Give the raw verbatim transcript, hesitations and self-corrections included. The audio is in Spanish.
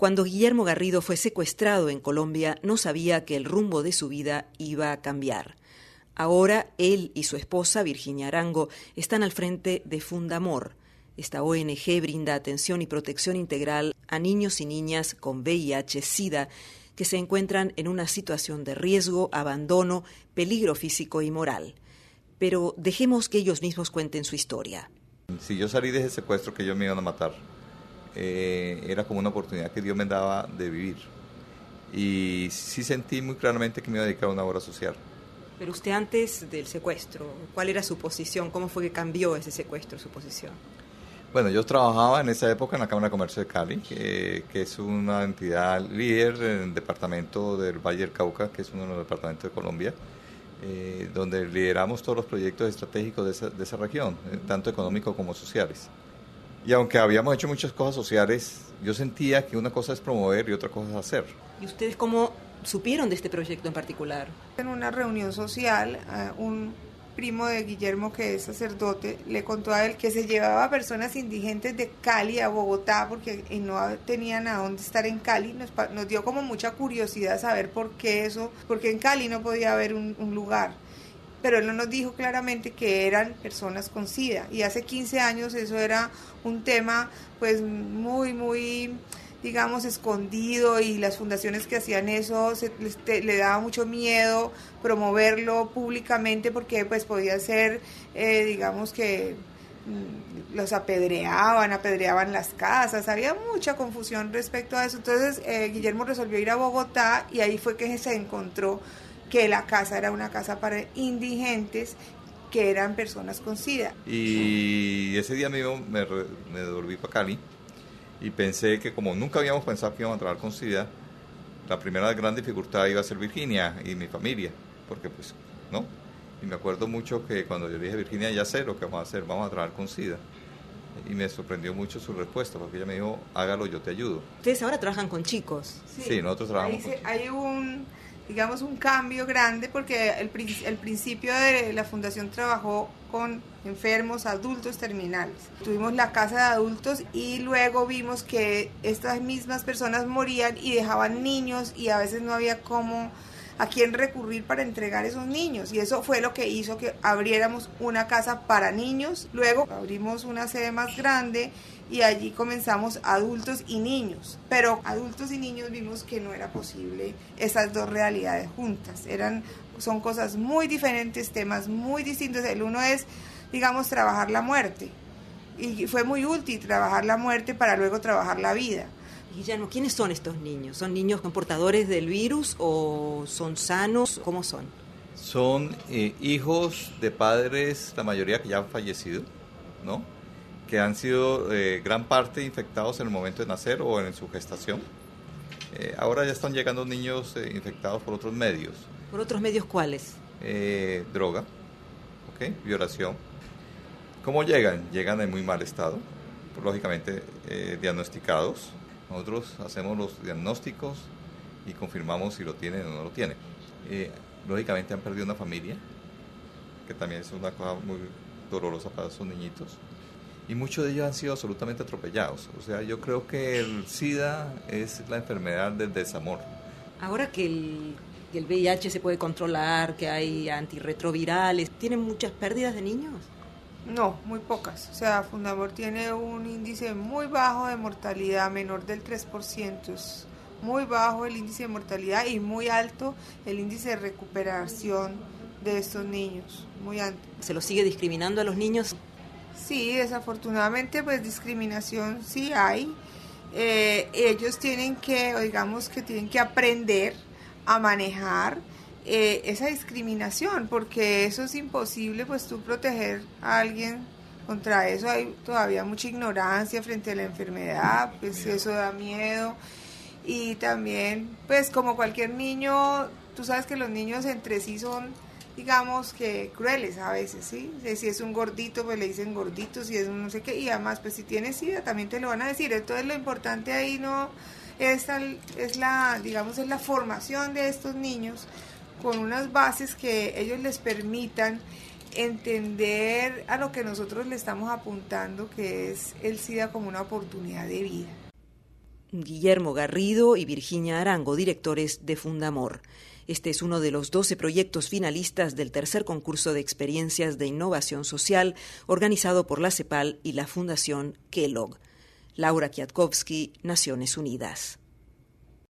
Cuando Guillermo Garrido fue secuestrado en Colombia, no sabía que el rumbo de su vida iba a cambiar. Ahora él y su esposa, Virginia Arango, están al frente de Fundamor. Esta O N G brinda atención y protección integral a niños y niñas con V I H SIDA que se encuentran en una situación de riesgo, abandono, peligro físico y moral. Pero dejemos que ellos mismos cuenten su historia. Si yo salí de ese secuestro que ellos me iban a matar, eh, era como una oportunidad que Dios me daba de vivir. Y sí sentí muy claramente que me iba a dedicar a una obra social. Pero usted antes del secuestro, ¿cuál era su posición? ¿Cómo fue que cambió ese secuestro, su posición? Bueno, yo trabajaba en esa época en la Cámara de Comercio de Cali, que, que es una entidad líder en el departamento del Valle del Cauca, que es uno de los departamentos de Colombia, eh, donde lideramos todos los proyectos estratégicos de esa, de esa región, eh, tanto económicos como sociales. Y aunque habíamos hecho muchas cosas sociales, yo sentía que una cosa es promover y otra cosa es hacer. ¿Y ustedes cómo supieron de este proyecto en particular? En una reunión social, uh, un primo de Guillermo, que es sacerdote, le contó a él que se llevaba a personas indigentes de Cali a Bogotá porque no tenían a dónde estar en Cali. Nos, nos dio como mucha curiosidad saber por qué eso, porque en Cali no podía haber un, un lugar. Pero él no nos dijo claramente que eran personas con SIDA. Y hace quince años eso era un tema pues muy, muy, digamos, escondido, y las fundaciones que hacían eso se, les, te, le daba mucho miedo promoverlo públicamente porque pues podía ser, eh, digamos que mmm, los apedreaban, apedreaban las casas, había mucha confusión respecto a eso. Entonces eh, Guillermo resolvió ir a Bogotá y ahí fue que se encontró que la casa era una casa para indigentes que eran personas con SIDA. Y ese día mismo me, me devolví para Cali y pensé que como nunca habíamos pensado que íbamos a trabajar con SIDA, la primera gran dificultad iba a ser Virginia y mi familia, porque pues, ¿no? Y me acuerdo mucho que cuando yo le dije, Virginia, ya sé lo que vamos a hacer, vamos a trabajar con SIDA. Y me sorprendió mucho su respuesta, porque ella me dijo, hágalo, yo te ayudo. Ustedes ahora trabajan con chicos. Sí, sí, nosotros trabajamos ahí con se, chicos. Hay un, digamos, un cambio grande, porque el, el principio de la fundación trabajó con enfermos, adultos terminales. Tuvimos la casa de adultos y luego vimos que estas mismas personas morían y dejaban niños, y a veces no había cómo, a quién recurrir para entregar esos niños, y eso fue lo que hizo que abriéramos una casa para niños. Luego abrimos una sede más grande y allí comenzamos adultos y niños, pero adultos y niños vimos que no era posible esas dos realidades juntas. Eran, son cosas muy diferentes, temas muy distintos. El uno es, digamos, trabajar la muerte, y fue muy útil trabajar la muerte para luego trabajar la vida. Guillermo, ¿quiénes son estos niños? ¿Son niños portadores del virus o son sanos? ¿Cómo son? Son eh, hijos de padres, la mayoría que ya han fallecido, ¿no? Que han sido eh, gran parte infectados en el momento de nacer o en su gestación. Eh, ahora ya están llegando niños eh, infectados por otros medios. ¿Por otros medios cuáles? Eh, droga, ¿okay? Violación. ¿Cómo llegan? Llegan en muy mal estado, lógicamente eh, diagnosticados. Nosotros hacemos los diagnósticos y confirmamos si lo tienen o no lo tienen. Eh, lógicamente han perdido una familia, que también es una cosa muy dolorosa para esos niñitos. Y muchos de ellos han sido absolutamente atropellados. O sea, yo creo que el SIDA es la enfermedad del desamor. Ahora que el, que el V I H se puede controlar, que hay antirretrovirales, ¿tienen muchas pérdidas de niños? No, muy pocas. O sea, Fundamor tiene un índice muy bajo de mortalidad, menor del tres por ciento. Es muy bajo el índice de mortalidad y muy alto el índice de recuperación de estos niños, muy alto. ¿Se los sigue discriminando a los niños? Sí, desafortunadamente pues discriminación sí hay. Eh, ellos tienen que, digamos que tienen que aprender a manejar eh, esa discriminación, porque eso es imposible, pues tú proteger a alguien contra eso. Hay todavía mucha ignorancia frente a la enfermedad, pues eso da miedo. Y también, pues como cualquier niño, tú sabes que los niños entre sí son, digamos que crueles a veces, ¿sí? Si es un gordito, pues le dicen gordito, si es un no sé qué, y además, pues si tienes SIDA también te lo van a decir. Entonces lo importante ahí no es, es la, digamos, es la formación de estos niños con unas bases que ellos les permitan entender a lo que nosotros le estamos apuntando, que es el SIDA como una oportunidad de vida. Guillermo Garrido y Virginia Arango, directores de Fundamor. Este es uno de los doce proyectos finalistas del tercer concurso de experiencias de innovación social organizado por la CEPAL y la Fundación Kellogg. Laura Kwiatkowski, Naciones Unidas.